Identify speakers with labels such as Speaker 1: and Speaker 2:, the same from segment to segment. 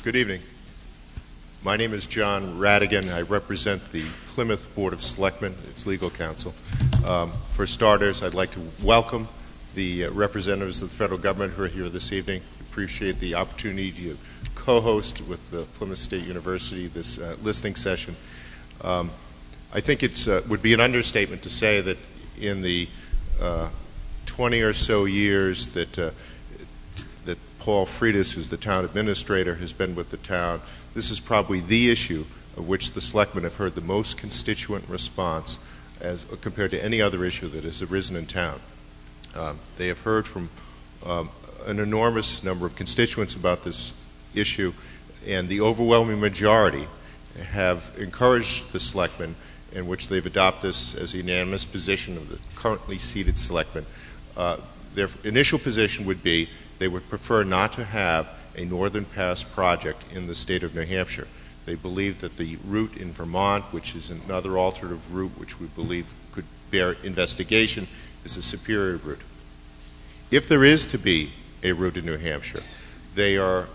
Speaker 1: Good evening. My name is John Radigan. I represent the Plymouth Board of Selectmen, its legal counsel. For starters, I'd like to welcome the representatives of the federal government who are here this evening. Appreciate the opportunity to co-host with the Plymouth State University this listening session. I think it would be an understatement to say that in the 20 or so years that Paul Freitas, who's the town administrator, has been with the town, this is probably the issue of which the selectmen have heard the most constituent response as compared to any other issue that has arisen in town. They have heard from an enormous number of constituents about this issue, and the overwhelming majority have encouraged the selectmen, in which they've adopted this as a unanimous position of the currently seated selectmen. Their initial position would be they would prefer not to have a Northern Pass project in the state of New Hampshire. They believe that the route in Vermont, which is another alternative route which we believe could bear investigation, is a superior route. If there is to be a route in New Hampshire, they are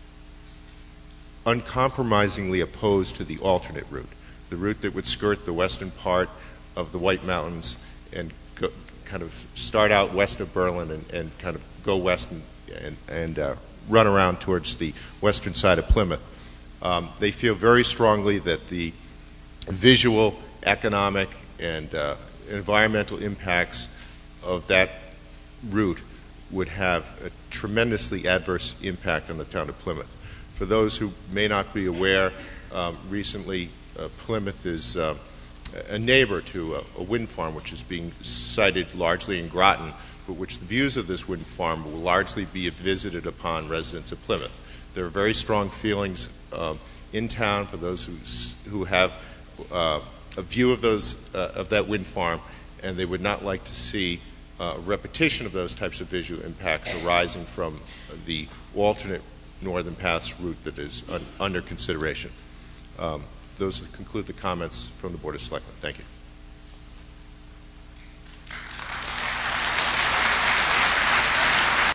Speaker 1: uncompromisingly opposed to the alternate route, the route that would skirt the western part of the White Mountains and go, kind of start out west of Berlin and kind of go west and run around towards the western side of Plymouth. They feel very strongly that the visual, economic, and environmental impacts of that route would have a tremendously adverse impact on the town of Plymouth. For those who may not be aware, recently Plymouth is a neighbor to a wind farm which is being sited largely in Groton, but which the views of this wind farm will largely be visited upon residents of Plymouth. There are very strong feelings in town for those who have a view of that wind farm, and they would not like to see a repetition of those types of visual impacts arising from the alternate Northern Pass route that is under consideration. Those conclude the comments from the Board of Selectmen. Thank you.